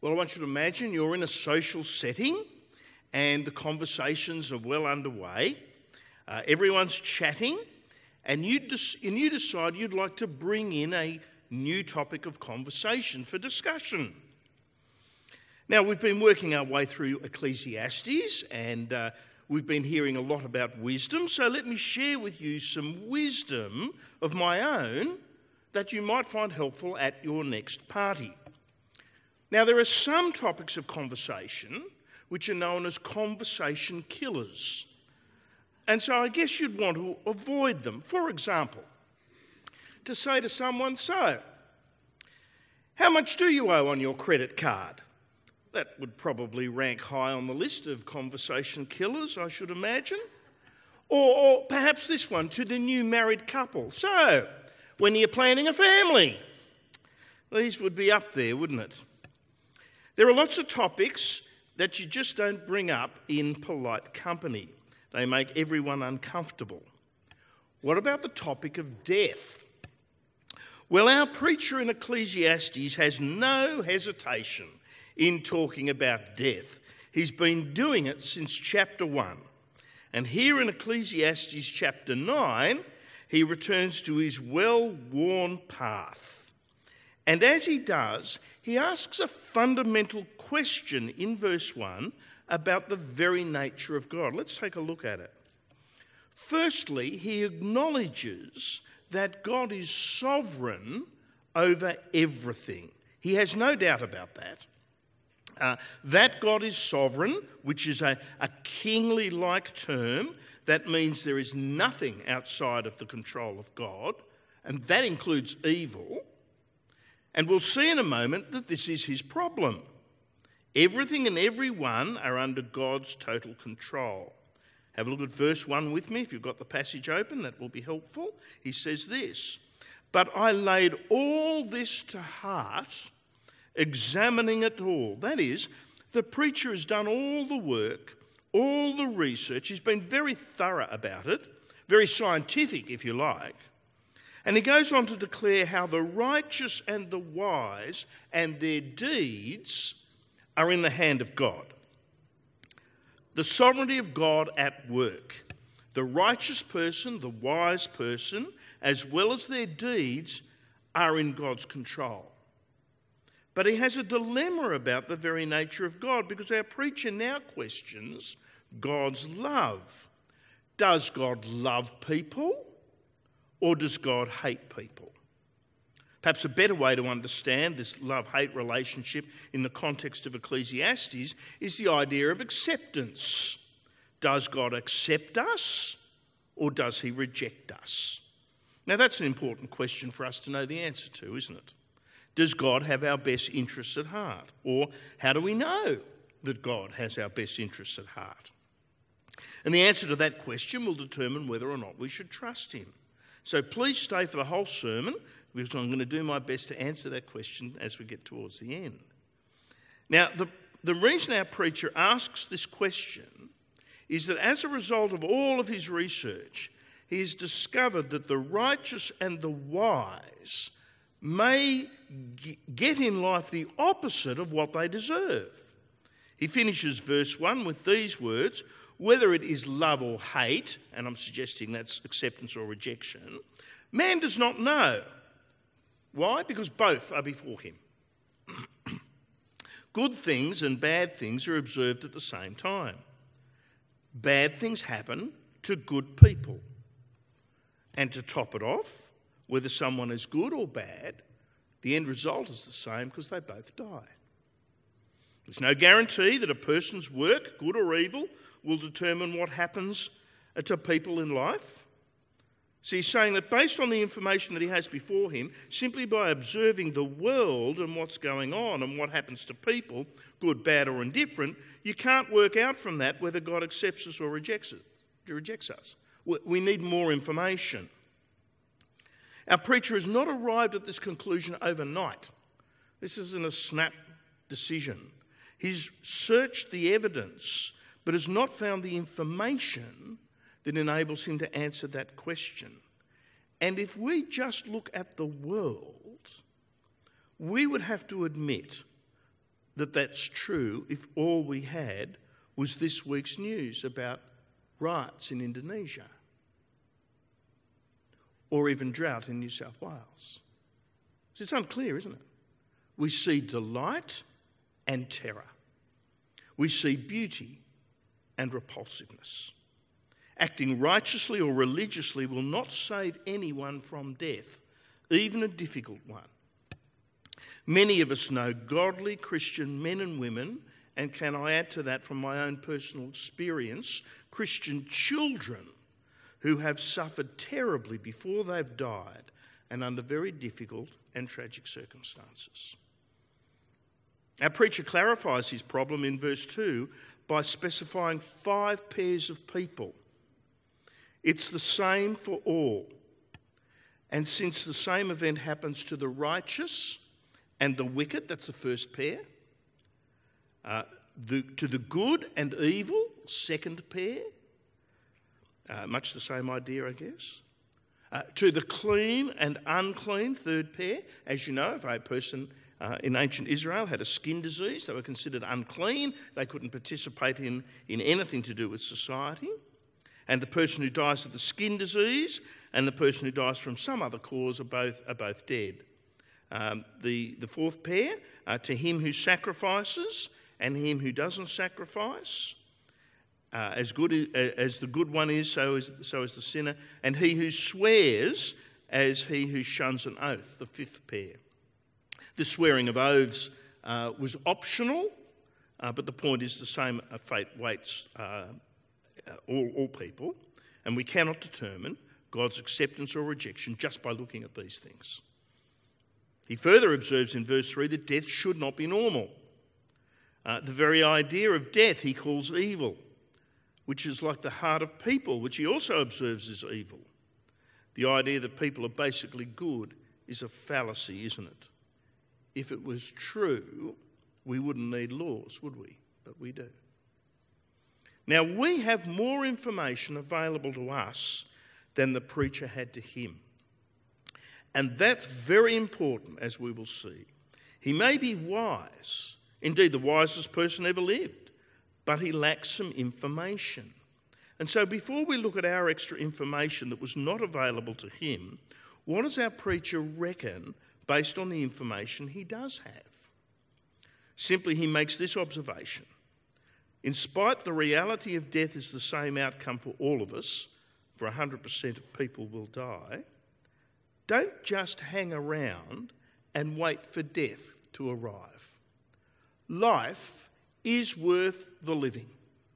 Well, I want you to imagine you're in a social setting and the conversations are well underway. Everyone's chatting and you decide you'd like to bring in a new topic of conversation for discussion. Now, we've been working our way through Ecclesiastes and we've been hearing a lot about wisdom, so let me share with you some wisdom of my own that you might find helpful at your next party. Now, there are some topics of conversation which are known as conversation killers, and so I guess you'd want to avoid them. For example, to say to someone, "So, how much do you owe on your credit card?" That would probably rank high on the list of conversation killers, I should imagine. Or perhaps this one, to the new married couple. "So, when are you planning a family?" These would be up there, wouldn't it? There are lots of topics that you just don't bring up in polite company. They make everyone uncomfortable. What about the topic of death? Well, our preacher in Ecclesiastes has no hesitation in talking about death. He's been doing it since chapter 1. And here in Ecclesiastes chapter 9, he returns to his well-worn path. And as he does, he asks a fundamental question in verse 1 about the very nature of God. Let's take a look at it. Firstly, he acknowledges that God is sovereign over everything. He has no doubt about that. That God is sovereign, which is a kingly-like term, that means there is nothing outside of the control of God, and that includes evil. And we'll see in a moment that this is his problem. Everything and everyone are under God's total control. Have a look at verse 1 with me. If you've got the passage open, that will be helpful. He says this, "But I laid all this to heart, examining it all." That is, the preacher has done all the work, all the research. He's been very thorough about it, very scientific, if you like. And he goes on to declare how the righteous and the wise and their deeds are in the hand of God. The sovereignty of God at work. The righteous person, the wise person, as well as their deeds, are in God's control. But he has a dilemma about the very nature of God, because our preacher now questions God's love. Does God love people, or does God hate people? Perhaps a better way to understand this love-hate relationship in the context of Ecclesiastes is the idea of acceptance. Does God accept us, or does he reject us? Now, that's an important question for us to know the answer to, isn't it? Does God have our best interests at heart? Or how do we know that God has our best interests at heart? And the answer to that question will determine whether or not we should trust him. So please stay for the whole sermon, because I'm going to do my best to answer that question as we get towards the end. Now, the reason our preacher asks this question is that as a result of all of his research, he has discovered that the righteous and the wise may get in life the opposite of what they deserve. He finishes verse 1 with these words, "Whether it is love or hate," and I'm suggesting that's acceptance or rejection, "man does not know." Why? Because both are before him. Good things and bad things are observed at the same time. Bad things happen to good people. And to top it off, whether someone is good or bad, the end result is the same, because they both die. There's no guarantee that a person's work, good or evil, will determine what happens to people in life. So he's saying that based on the information that he has before him, simply by observing the world and what's going on and what happens to people, good, bad or indifferent, you can't work out from that whether God accepts us or rejects us. We need more information. Our preacher has not arrived at this conclusion overnight. This isn't a snap decision. He's searched the evidence, but has not found the information that enables him to answer that question. And if we just look at the world, we would have to admit that that's true if all we had was this week's news about riots in Indonesia or even drought in New South Wales. It's unclear, isn't it? We see delight and terror. We see beauty and repulsiveness. Acting righteously or religiously will not save anyone from death, even a difficult one. Many of us know godly Christian men and women, and can I add to that from my own personal experience, Christian children who have suffered terribly before they've died and under very difficult and tragic circumstances. Our preacher clarifies his problem in verse 2 by specifying 5 pairs of people. It's the same for all. And since the same event happens to the righteous and the wicked, that's the first pair. To the good and evil, second pair. Much the same idea, I guess. To the clean and unclean, third pair. As you know, if a person in ancient Israel had a skin disease, they were considered unclean. They couldn't participate in anything to do with society. And the person who dies of the skin disease and the person who dies from some other cause are both dead. The fourth pair, to him who sacrifices and him who doesn't sacrifice. As good as the good one is, so is the sinner. And he who swears as he who shuns an oath, the fifth pair. The swearing of oaths was optional, but the point is the same fate waits all people, and we cannot determine God's acceptance or rejection just by looking at these things. He further observes in verse 3 that death should not be normal. The very idea of death he calls evil, which is like the heart of people, which he also observes as evil. The idea that people are basically good is a fallacy, isn't it? If it was true, we wouldn't need laws, would we? But we do. Now, we have more information available to us than the preacher had to him. And that's very important, as we will see. He may be wise, indeed the wisest person ever lived, but he lacks some information. And so before we look at our extra information that was not available to him, what does our preacher reckon based on the information he does have? Simply, he makes this observation. In spite the reality of death is the same outcome for all of us, for 100% of people will die, don't just hang around and wait for death to arrive. Life is worth the living.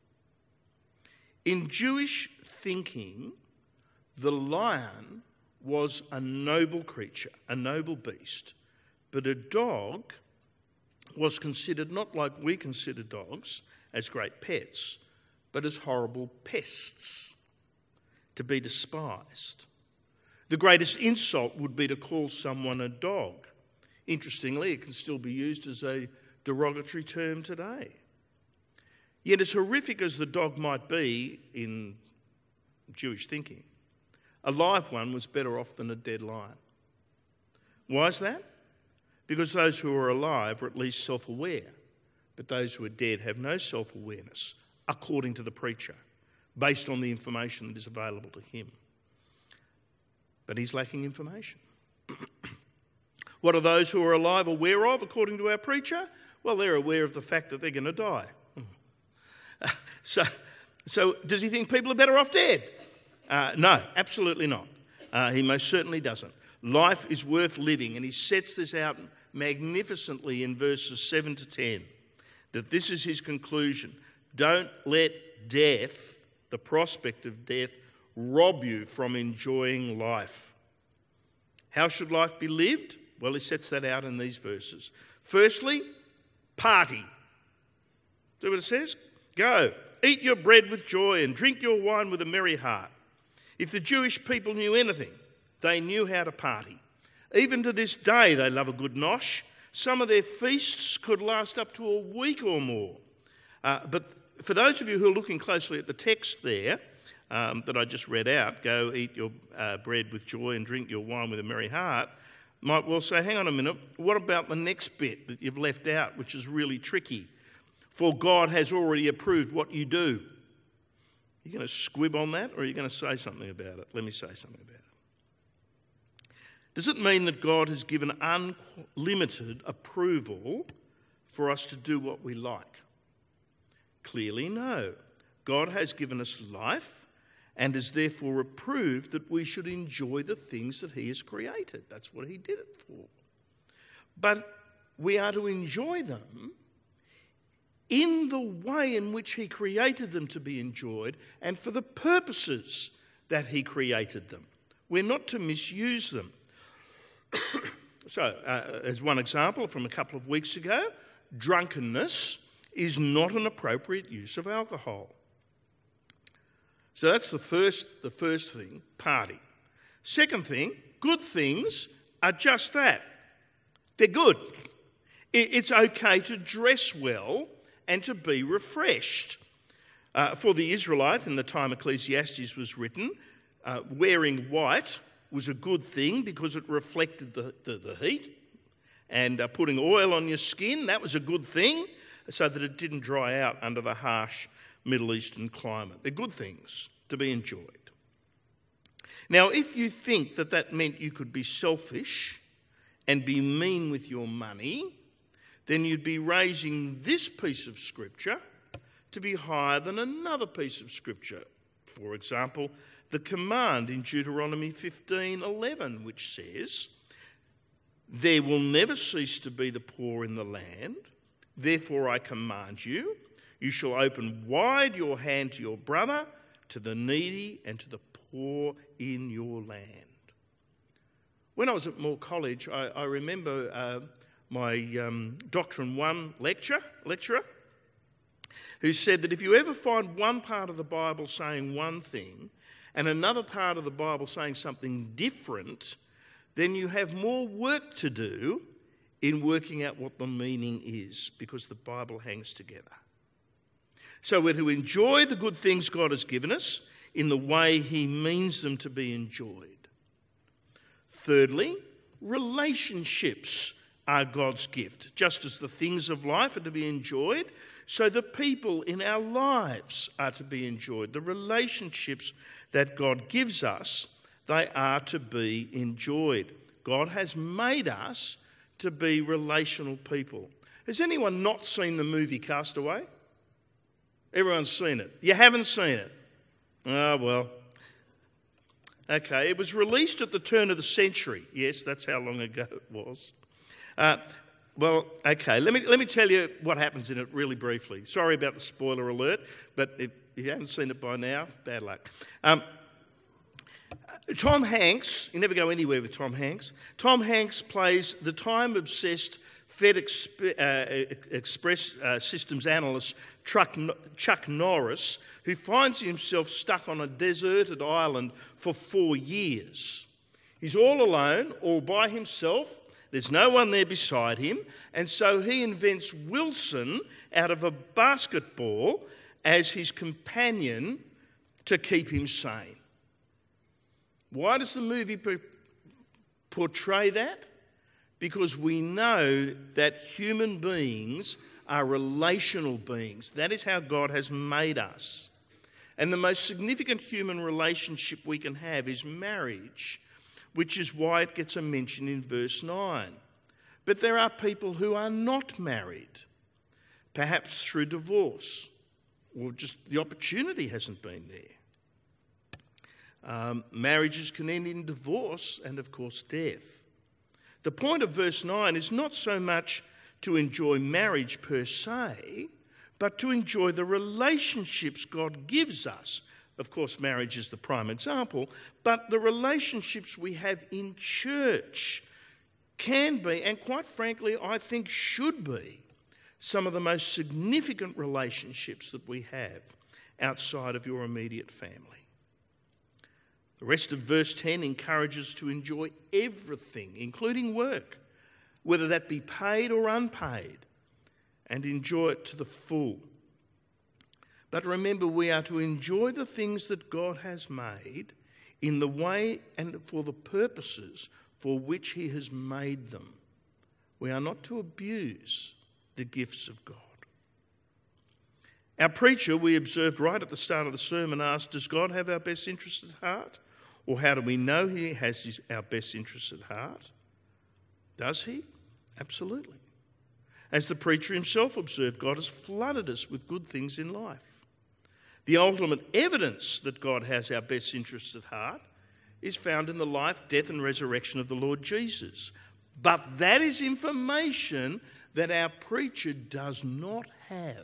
In Jewish thinking, the lion was a noble creature, a noble beast, but a dog was considered not like we consider dogs as great pets, but as horrible pests, to be despised. The greatest insult would be to call someone a dog. Interestingly, it can still be used as a derogatory term today. Yet as horrific as the dog might be in Jewish thinking, a live one was better off than a dead lion. Why is that? Because those who are alive are at least self-aware, but those who are dead have no self-awareness, according to the preacher, based on the information that is available to him. But he's lacking information. What are those who are alive aware of, according to our preacher? Well, they're aware of the fact that they're going to die. So does he think people are better off dead? No, absolutely not. He most certainly doesn't. Life is worth living, and he sets this out magnificently in verses 7 to 10, that this is his conclusion. Don't let death, the prospect of death, rob you from enjoying life. How should life be lived? Well, he sets that out in these verses. Firstly, party. See what it says? Go, eat your bread with joy and drink your wine with a merry heart. If the Jewish people knew anything, they knew how to party. Even to this day, they love a good nosh. Some of their feasts could last up to a week or more. But for those of you who are looking closely at the text there, that I just read out, go eat your bread with joy and drink your wine with a merry heart, might well say, hang on a minute, what about the next bit that you've left out, which is really tricky? For God has already approved what you do. Are you going to squib on that, or are you going to say something about it? Let me say something about it. Does it mean that God has given unlimited approval for us to do what we like? Clearly, no. God has given us life and has therefore approved that we should enjoy the things that he has created. That's what he did it for. But we are to enjoy them in the way in which he created them to be enjoyed and for the purposes that he created them. We're not to misuse them. So, as one example from a couple of weeks ago, drunkenness is not an appropriate use of alcohol. So that's the first thing, party. Second thing, good things are just that. They're good. It's okay to dress well and to be refreshed. For the Israelite, in the time Ecclesiastes was written, wearing white was a good thing because it reflected the heat. And putting oil on your skin, that was a good thing, so that it didn't dry out under the harsh Middle Eastern climate. They're good things to be enjoyed. Now, if you think that that meant you could be selfish and be mean with your money, then you'd be raising this piece of Scripture to be higher than another piece of Scripture. For example, the command in Deuteronomy 15:11, which says, "There will never cease to be the poor in the land. Therefore I command you, you shall open wide your hand to your brother, to the needy and to the poor in your land." When I was at Moore College, I remember my Doctrine 1 lecturer who said that if you ever find one part of the Bible saying one thing and another part of the Bible saying something different, then you have more work to do in working out what the meaning is, because the Bible hangs together. So we're to enjoy the good things God has given us in the way he means them to be enjoyed. Thirdly, relationships are God's gift. Just as the things of life are to be enjoyed, so the people in our lives are to be enjoyed. The relationships that God gives us, they are to be enjoyed. God has made us to be relational people. Has anyone not seen the movie Castaway? Everyone's seen it. You haven't seen it? Oh, well. Okay, it was released at the turn of the century. Yes, that's how long ago it was. Well, okay, let me tell you what happens in it really briefly. Sorry about the spoiler alert, but if you haven't seen it by now, bad luck. Tom Hanks, you never go anywhere with Tom Hanks. Tom Hanks plays the time-obsessed Express systems analyst Chuck Norris, who finds himself stuck on a deserted island for 4 years. He's all alone, all by himself. There's no one there beside him, and so he invents Wilson out of a basketball as his companion to keep him sane. Why does the movie portray that? Because we know that human beings are relational beings. That is how God has made us. And the most significant human relationship we can have is marriage, which is why it gets a mention in verse 9. But there are people who are not married, perhaps through divorce, or just the opportunity hasn't been there. Marriages can end in divorce and, of course, death. The point of verse 9 is not so much to enjoy marriage per se, but to enjoy the relationships God gives us. Of course, marriage is the prime example, but the relationships we have in church can be, and quite frankly, I think should be, some of the most significant relationships that we have outside of your immediate family. The rest of verse 10 encourages to enjoy everything, including work, whether that be paid or unpaid, and enjoy it to the full. But remember, we are to enjoy the things that God has made in the way and for the purposes for which he has made them. We are not to abuse the gifts of God. Our preacher, we observed right at the start of the sermon, asked, does God have our best interests at heart? Or how do we know he has our best interests at heart? Does he? Absolutely. As the preacher himself observed, God has flooded us with good things in life. The ultimate evidence that God has our best interests at heart is found in the life, death and resurrection of the Lord Jesus. But that is information that our preacher does not have.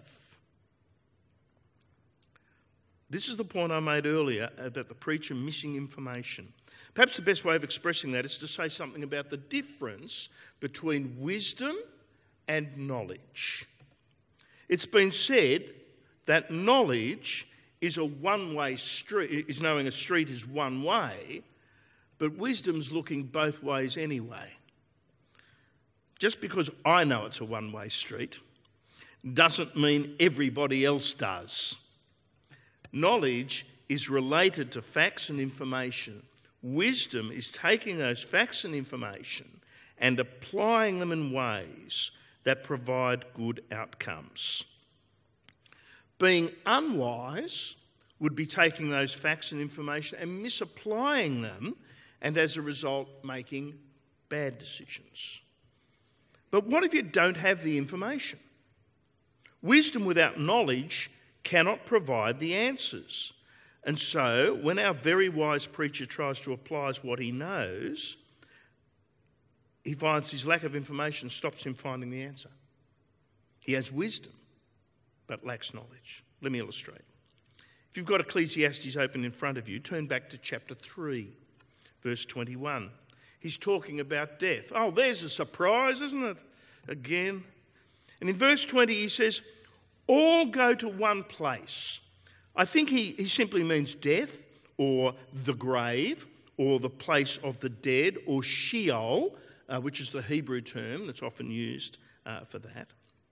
This is the point I made earlier about the preacher missing information. Perhaps the best way of expressing that is to say something about the difference between wisdom and knowledge. It's been said that knowledge is a one-way street, is knowing a street is one way, but wisdom's looking both ways anyway. Just because I know it's a one-way street doesn't mean everybody else does. Knowledge is related to facts and information. Wisdom is taking those facts and information and applying them in ways that provide good outcomes. Being unwise would be taking those facts and information and misapplying them, and as a result, making bad decisions. But what if you don't have the information? Wisdom without knowledge cannot provide the answers. And so, when our very wise preacher tries to apply what he knows, he finds his lack of information stops him finding the answer. He has wisdom, but lacks knowledge. Let me illustrate. If you've got Ecclesiastes open in front of you, turn back to chapter 3, verse 21. He's talking about death. Oh, there's a surprise, isn't it? Again. And in verse 20 he says, all go to one place. I think he simply means death, or the grave, or the place of the dead, or Sheol, which is the Hebrew term that's often used for that.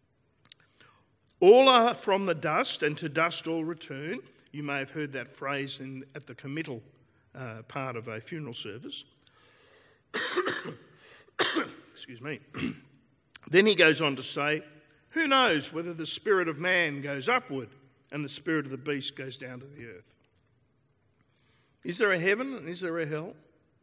All are from the dust, and to dust all return. You may have heard that phrase at the committal part of a funeral service. Excuse me. Then he goes on to say, who knows whether the spirit of man goes upward and the spirit of the beast goes down to the earth? Is there a heaven and is there a hell?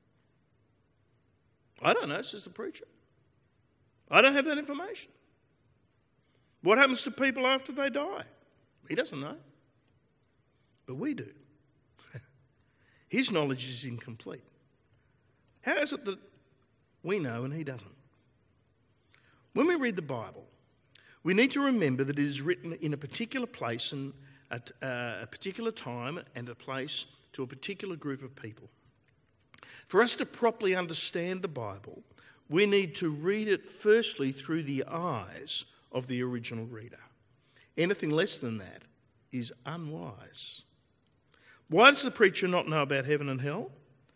I don't know, says the preacher. I don't have that information. What happens to people after they die? He doesn't know. But we do. His knowledge is incomplete. How is it that we know and he doesn't? When we read the Bible, we need to remember that it is written in a particular place and at a particular time and a place to a particular group of people. For us to properly understand the Bible, we need to read it firstly through the eyes of the original reader. Anything less than that is unwise. Why does the preacher not know about heaven and hell?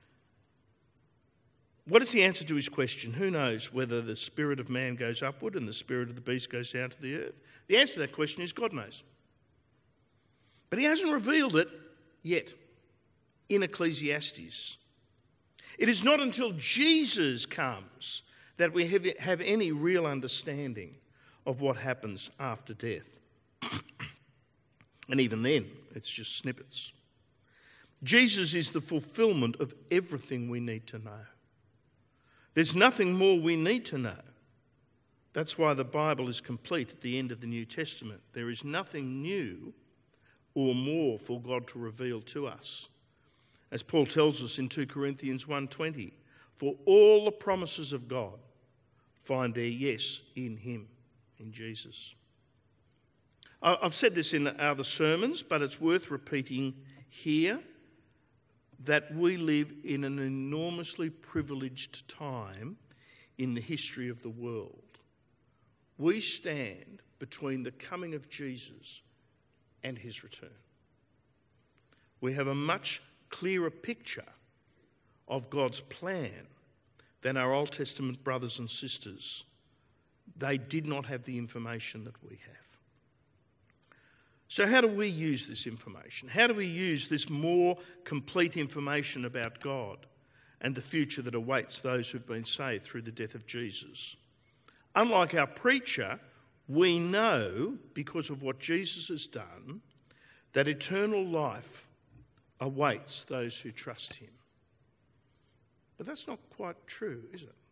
What is the answer to his question? Who knows whether the spirit of man goes upward and the spirit of the beast goes down to the earth? The answer to that question is God knows. But he hasn't revealed it yet in Ecclesiastes. It is not until Jesus comes that we have any real understanding of what happens after death. And even then, it's just snippets. Jesus is the fulfillment of everything we need to know. There's nothing more we need to know. That's why the Bible is complete at the end of the New Testament. There is nothing new or more for God to reveal to us. As Paul tells us in 2 Corinthians 1:20, for all the promises of God find their yes in him, in Jesus. I've said this in other sermons, but it's worth repeating here, that we live in an enormously privileged time in the history of the world. We stand between the coming of Jesus and his return. We have a much clearer picture of God's plan than our Old Testament brothers and sisters. They did not have the information that we have. So how do we use this information? How do we use this more complete information about God and the future that awaits those who've been saved through the death of Jesus. Unlike our preacher, we know, because of what Jesus has done, that eternal life awaits those who trust him. But that's not quite true, is it?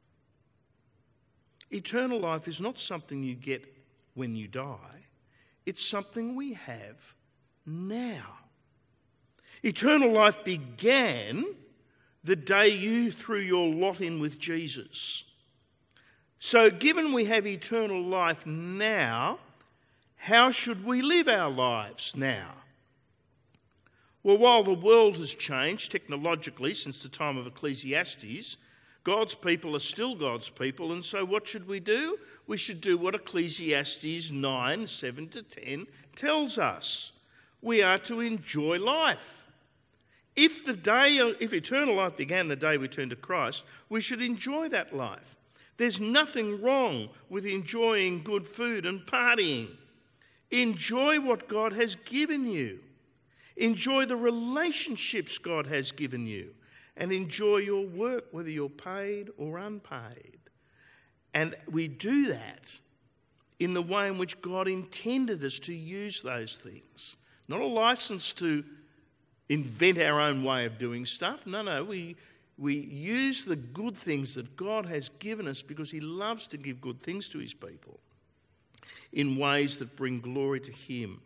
Eternal life is not something you get when you die. It's something we have now. Eternal life began the day you threw your lot in with Jesus. So given we have eternal life now, how should we live our lives now? Well, while the world has changed technologically since the time of Ecclesiastes, God's people are still God's people, and so what should we do? We should do what Ecclesiastes 9, 7 to 10 tells us. We are to enjoy life. If eternal life began the day we turned to Christ, we should enjoy that life. There's nothing wrong with enjoying good food and partying. Enjoy what God has given you. Enjoy the relationships God has given you. And enjoy your work, whether you're paid or unpaid. And we do that in the way in which God intended us to use those things. Not a license to invent our own way of doing stuff. No, we use the good things that God has given us because he loves to give good things to his people in ways that bring glory to him.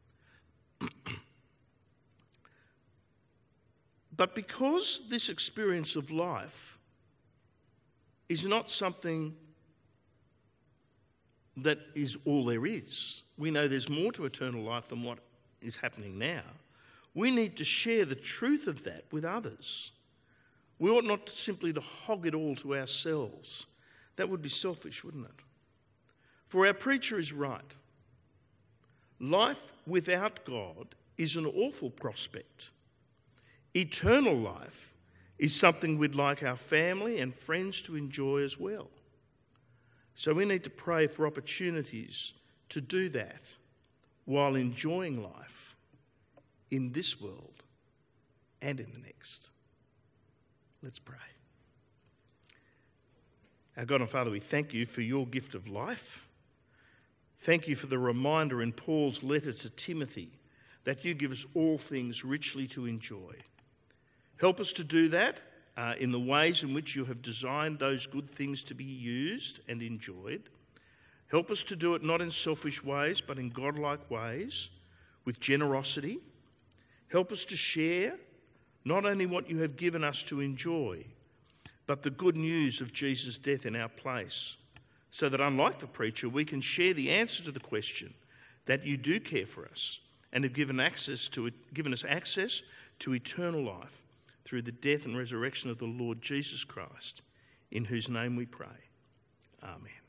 But because this experience of life is not something that is all there is, we know there's more to eternal life than what is happening now. We need to share the truth of that with others. We ought not simply to hog it all to ourselves. That would be selfish, wouldn't it? For our preacher is right. Life without God is an awful prospect. Eternal life is something we'd like our family and friends to enjoy as well. So we need to pray for opportunities to do that while enjoying life in this world and in the next. Let's pray. Our God and Father, we thank you for your gift of life. Thank you for the reminder in Paul's letter to Timothy that you give us all things richly to enjoy. Help us to do that in the ways in which you have designed those good things to be used and enjoyed. Help us to do it not in selfish ways, but in godlike ways, with generosity. Help us to share not only what you have given us to enjoy, but the good news of Jesus' death in our place, so that unlike the preacher, we can share the answer to the question that you do care for us and have given us access to eternal life through the death and resurrection of the Lord Jesus Christ, in whose name we pray. Amen.